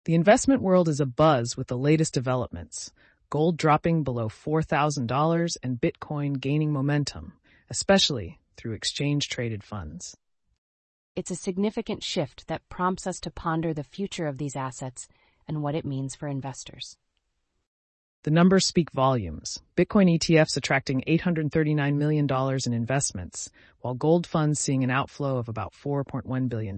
The investment world is abuzz with the latest developments, gold dropping below $4,000 and Bitcoin gaining momentum, especially through exchange-traded funds. It's a significant shift that prompts us to ponder the future of these assets and what it means for investors. The numbers speak volumes. Bitcoin ETFs attracting $839 million in investments, while gold funds seeing an outflow of about $4.1 billion.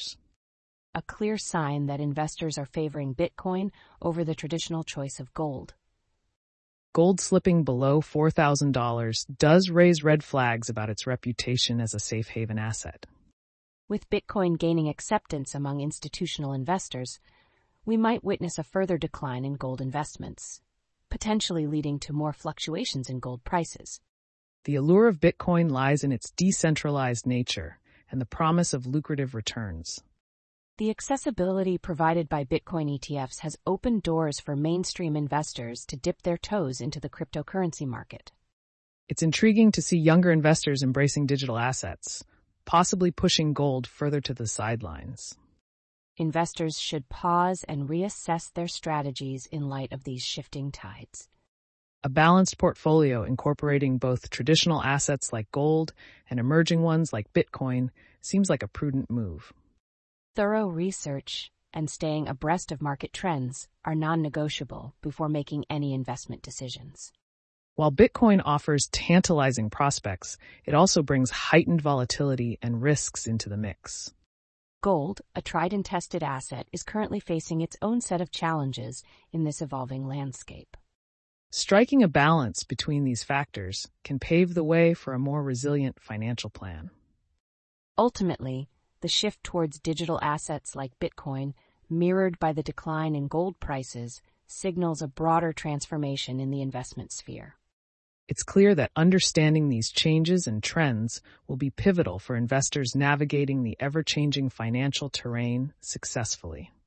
A clear sign that investors are favoring Bitcoin over the traditional choice of gold. Gold slipping below $4,000 does raise red flags about its reputation as a safe haven asset. With Bitcoin gaining acceptance among institutional investors, we might witness a further decline in gold investments, potentially leading to more fluctuations in gold prices. The allure of Bitcoin lies in its decentralized nature and the promise of lucrative returns. The accessibility provided by Bitcoin ETFs has opened doors for mainstream investors to dip their toes into the cryptocurrency market. It's intriguing to see younger investors embracing digital assets, possibly pushing gold further to the sidelines. Investors should pause and reassess their strategies in light of these shifting tides. A balanced portfolio incorporating both traditional assets like gold and emerging ones like Bitcoin seems like a prudent move. Thorough research and staying abreast of market trends are non-negotiable before making any investment decisions. While Bitcoin offers tantalizing prospects, it also brings heightened volatility and risks into the mix. Gold, a tried and tested asset, is currently facing its own set of challenges in this evolving landscape. Striking a balance between these factors can pave the way for a more resilient financial plan. Ultimately, the shift towards digital assets like Bitcoin, mirrored by the decline in gold prices, signals a broader transformation in the investment sphere. It's clear that understanding these changes and trends will be pivotal for investors navigating the ever-changing financial terrain successfully.